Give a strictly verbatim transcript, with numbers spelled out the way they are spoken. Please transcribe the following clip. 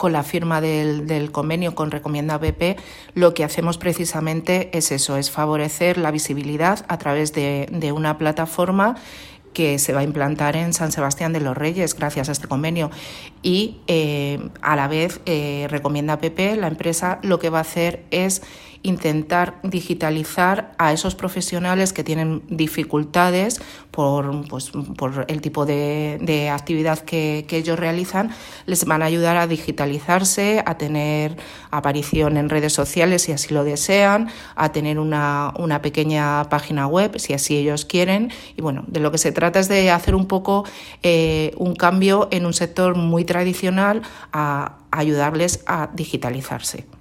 con la firma del, del convenio con Recomienda App, lo que hacemos precisamente es eso, es favorecer la visibilidad a través de, de una plataforma que se va a implantar en San Sebastián de los Reyes gracias a este convenio. Y eh, a la vez eh, Recomienda App, la empresa, lo que va a hacer es intentar digitalizar a esos profesionales que tienen dificultades por, pues, por el tipo de, de actividad que, que ellos realizan. Les van a ayudar a digitalizarse, a tener aparición en redes sociales si así lo desean, a tener una, una pequeña página web si así ellos quieren. Y bueno, de lo que se trata es de hacer un poco eh, un cambio en un sector muy tradicional, a ayudarles a digitalizarse.